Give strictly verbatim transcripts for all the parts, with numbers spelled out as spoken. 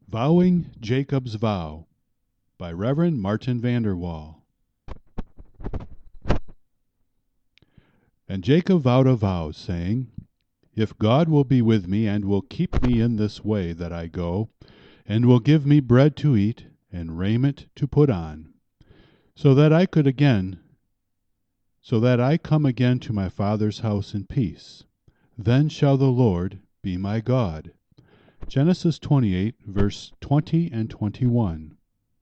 Vowing Jacob's Vow by Reverend Martin Vanderwall. And Jacob vowed a vow, saying, If God will be with me, and will keep me in this way that I go, and will give me bread to eat, and raiment to put on, so that I could again, so that I come again to my father's house in peace, then shall the Lord be my God. Genesis twenty-eight, verse twenty and twenty-one.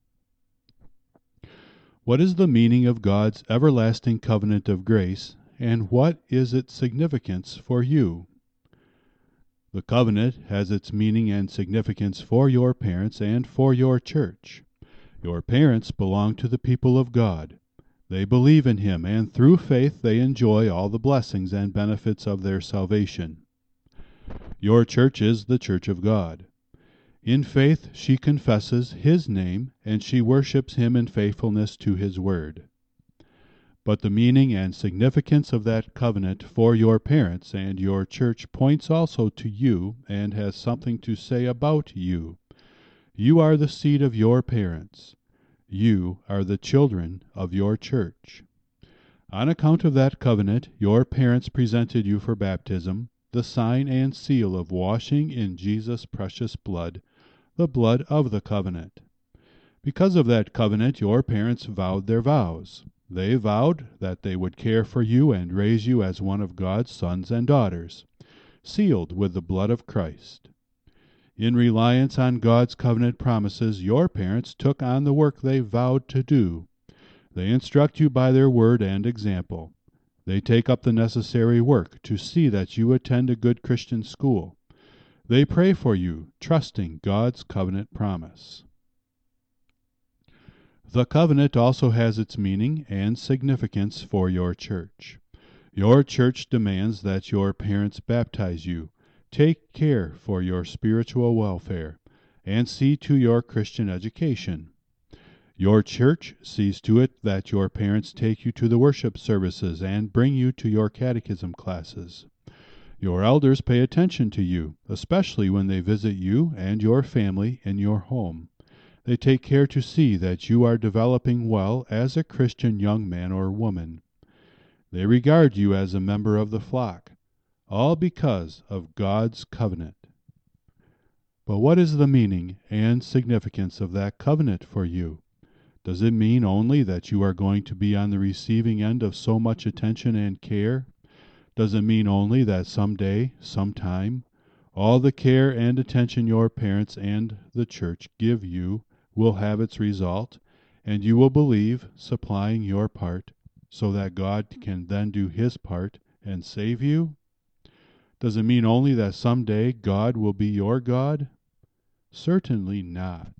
What is the meaning of God's everlasting covenant of grace, and what is its significance for you? The covenant has its meaning and significance for your parents and for your church. Your parents belong to the people of God. They believe in Him, and through faith they enjoy all the blessings and benefits of their salvation. Your church is the church of God. In faith she confesses His name, and she worships Him in faithfulness to His word. But the meaning and significance of that covenant for your parents and your church points also to you and has something to say about you. You are the seed of your parents. You are the children of your church. On account of that covenant, your parents presented you for baptism, the sign and seal of washing in Jesus' precious blood, the blood of the covenant. Because of that covenant, your parents vowed their vows. They vowed that they would care for you and raise you as one of God's sons and daughters, sealed with the blood of Christ. In reliance on God's covenant promises, your parents took on the work they vowed to do. They instruct you by their word and example. They take up the necessary work to see that you attend a good Christian school. They pray for you, trusting God's covenant promise. The covenant also has its meaning and significance for your church. Your church demands that your parents baptize you, take care for your spiritual welfare, and see to your Christian education. Your church sees to it that your parents take you to the worship services and bring you to your catechism classes. Your elders pay attention to you, especially when they visit you and your family in your home. They take care to see that you are developing well as a Christian young man or woman. They regard you as a member of the flock, all because of God's covenant. But what is the meaning and significance of that covenant for you? Does it mean only that you are going to be on the receiving end of so much attention and care? Does it mean only that someday, sometime, all the care and attention your parents and the church give you will have its result, and you will believe, supplying your part, so that God can then do His part and save you? Does it mean only that someday God will be your God? Certainly not.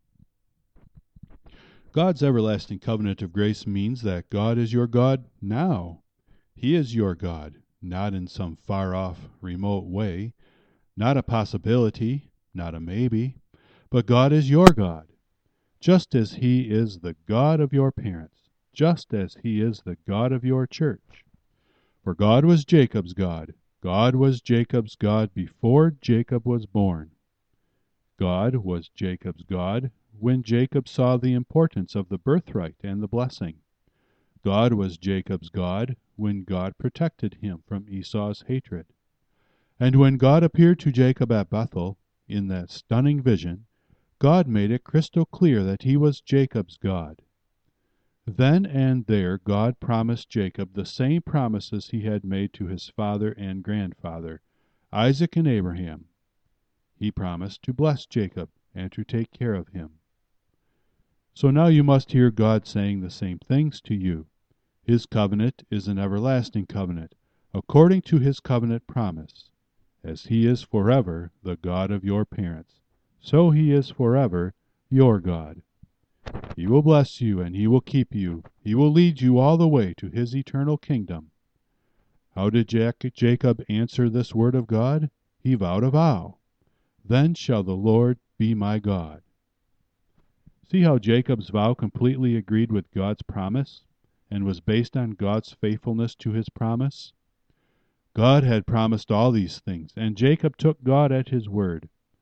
God's everlasting covenant of grace means that God is your God now. He is your God, not in some far-off, remote way, not a possibility, not a maybe, but God is your God, just as He is the God of your parents, just as He is the God of your church. For God was Jacob's God. God was Jacob's God before Jacob was born. God was Jacob's God when Jacob saw the importance of the birthright and the blessing. God was Jacob's God when God protected him from Esau's hatred. And when God appeared to Jacob at Bethel, in that stunning vision, God made it crystal clear that He was Jacob's God. Then and there God promised Jacob the same promises He had made to his father and grandfather, Isaac and Abraham. He promised to bless Jacob and to take care of him. So now you must hear God saying the same things to you. His covenant is an everlasting covenant, according to His covenant promise. As He is forever the God of your parents, so He is forever your God. He will bless you, and He will keep you. He will lead you all the way to His eternal kingdom. How did Jacob answer this word of God? He vowed a vow. Then shall the Lord be my God. See how Jacob's vow completely agreed with God's promise and was based on God's faithfulness to His promise? God had promised all these things, and Jacob took God at His word.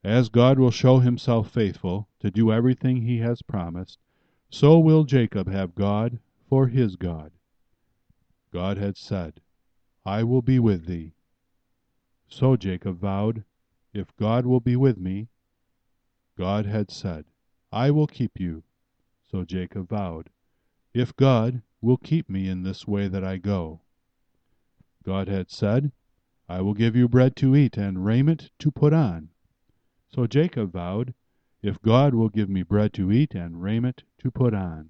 As God will show himself faithful to do everything he has promised, so will Jacob have God for his God. God had said, I will be with thee. So Jacob vowed, if God will be with me. God had said, I will keep you. So Jacob vowed, if God will keep me in this way that I go. God had said, I will give you bread to eat and raiment to put on. So Jacob vowed, if God will give me bread to eat and raiment to put on.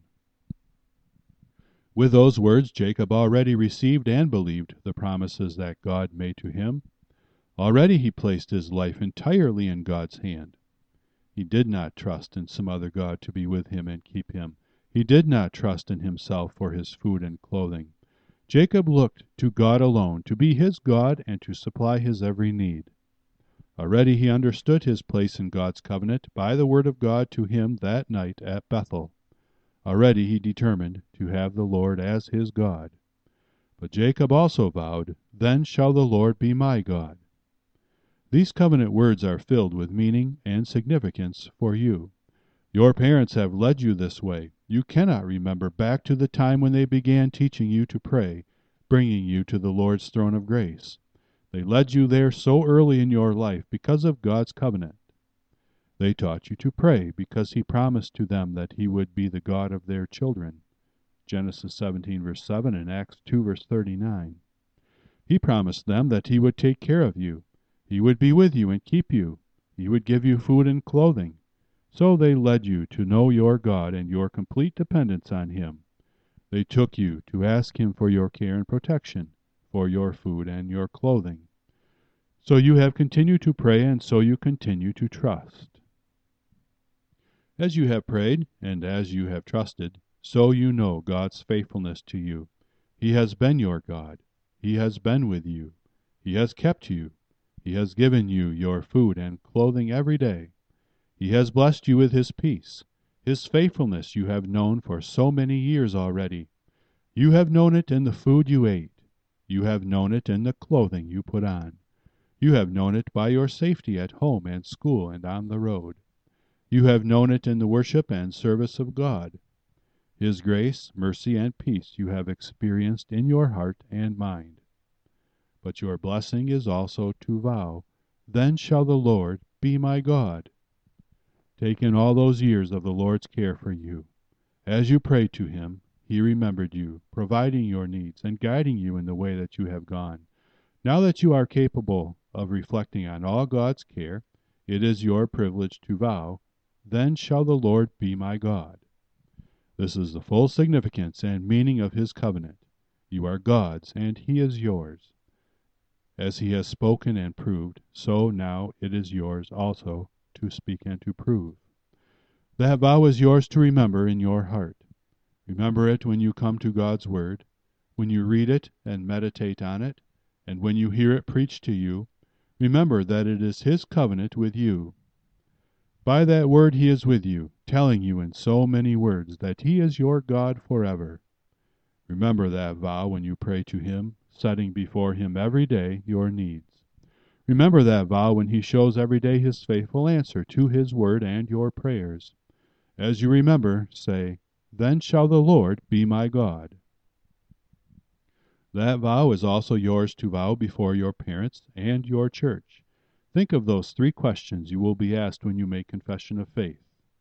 With those words, Jacob already received and believed the promises that God made to him. Already he placed his life entirely in God's hand. He did not trust in some other God to be with him and keep him. He did not trust in himself for his food and clothing. Jacob looked to God alone to be his God and to supply his every need. Already he understood his place in God's covenant by the word of God to him that night at Bethel. Already he determined to have the Lord as his God. But Jacob also vowed, then shall the Lord be my God. These covenant words are filled with meaning and significance for you. Your parents have led you this way. You cannot remember back to the time when they began teaching you to pray, bringing you to the Lord's throne of grace. They led you there so early in your life because of God's covenant. They taught you to pray because he promised to them that he would be the God of their children. Genesis seventeen verse seven and Acts two verse thirty-nine. He promised them that he would take care of you. He would be with you and keep you. He would give you food and clothing. So they led you to know your God and your complete dependence on him. They took you to ask him for your care and protection, for your food and your clothing. So you have continued to pray, and so you continue to trust. As you have prayed, and as you have trusted, so you know God's faithfulness to you. He has been your God. He has been with you. He has kept you. He has given you your food and clothing every day. He has blessed you with his peace. His faithfulness you have known for so many years already. You have known it in the food you ate. You have known it in the clothing you put on. You have known it by your safety at home and school and on the road. You have known it in the worship and service of God. His grace, mercy, and peace you have experienced in your heart and mind. But your blessing is also to vow, then shall the Lord be my God. Take in all those years of the Lord's care for you. As you prayed to him, he remembered you, providing your needs and guiding you in the way that you have gone. Now that you are capable of reflecting on all God's care, it is your privilege to vow, then shall the Lord be my God. This is the full significance and meaning of his covenant. You are God's, and he is yours. As he has spoken and proved, so now it is yours also to speak and to prove. That vow is yours to remember in your heart. Remember it when you come to God's word, when you read it and meditate on it, and when you hear it preached to you. Remember that it is his covenant with you. By that word he is with you, telling you in so many words that he is your God forever. Remember that vow when you pray to him, setting before him every day your needs. Remember that vow when he shows every day his faithful answer to his word and your prayers. As you remember, say, then shall the Lord be my God. That vow is also yours to vow before your parents and your church. Think of those three questions you will be asked when you make confession of faith.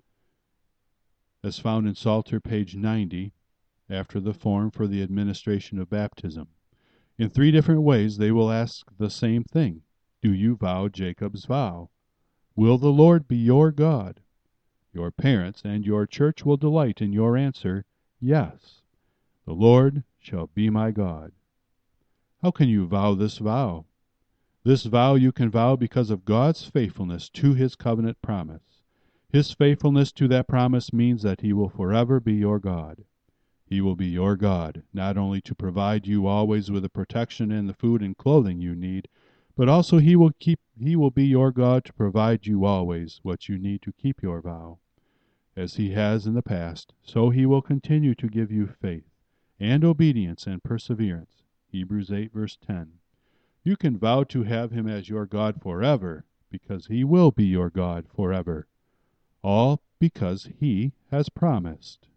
As found in Psalter page ninety, after the form for the administration of baptism. In three different ways they will ask the same thing. Do you vow Jacob's vow? Will the Lord be your God? Your parents and your church will delight in your answer, yes, the Lord shall be my God. How can you vow this vow? This vow you can vow because of God's faithfulness to his covenant promise. His faithfulness to that promise means that he will forever be your God. He will be your God, not only to provide you always with the protection and the food and clothing you need, but also he will keep he will be your God to provide you always what you need to keep your vow. As he has in the past, so he will continue to give you faith and obedience and perseverance. Hebrews eight verse ten. You can vow to have him as your God forever because He will be your God forever. All because He has promised.